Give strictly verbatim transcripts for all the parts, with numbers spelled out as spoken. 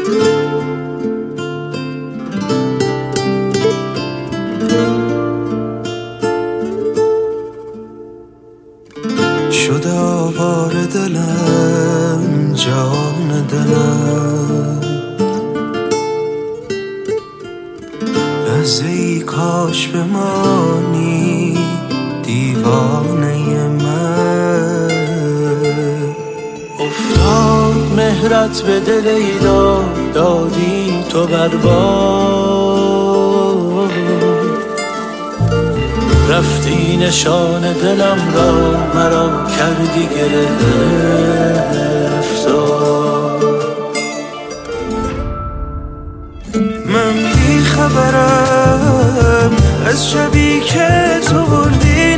شد آوار دلم جان دلم، لحظه ای کاش بمانی دیوانه من. افتاد مهرت به دل ای داد، دادی تو برباد، رفتی نشان دلم را مرا کردی گرفتار. من بی خبرم از شبی که تو بردی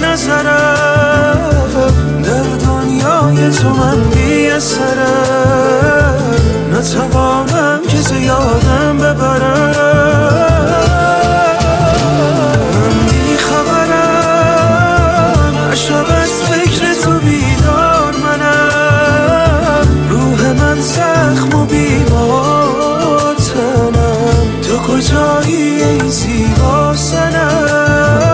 نظرم، در دنیای تو من بی اثرم، نتوانم که زیادم ببرم. من بی خبرم شب از فکر تو بیدار منم، روح من زخم و بیمار تنم، تو کجایی ای زیبا سنم.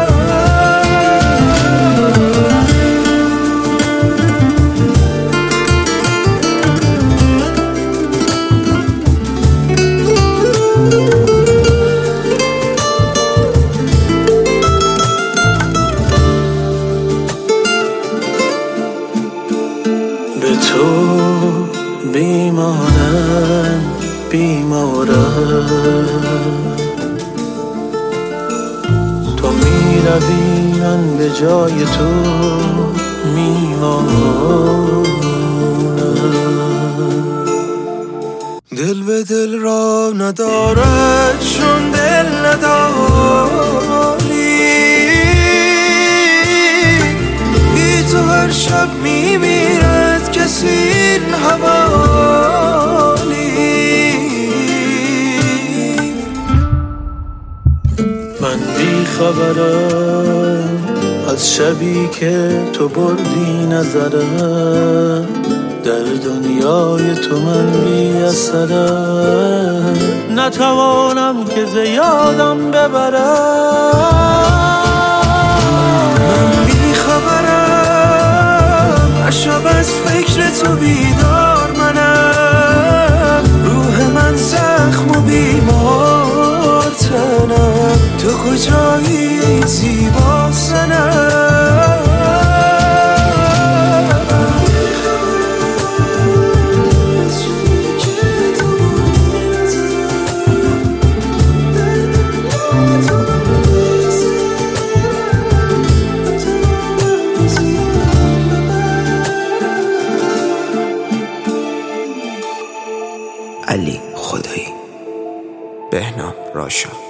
به تو بیمارم بیمارم، تو میروی من به جای تو میمانم. دل به دل را ندارد چون دل نداری، بی تو هر شب میمیرد کسی این حوالی. من بی خبرم از شبی که تو بردی نظرم، در دنیای تو من بی اثرم، نتوانم که زیادم ببرم. من بی خبرم شب از فکر تو بیدار منم، روح من زخم و بیمار تنم، تو کجایی ای زیبا سنم. علی خدایی، بهنام راشا.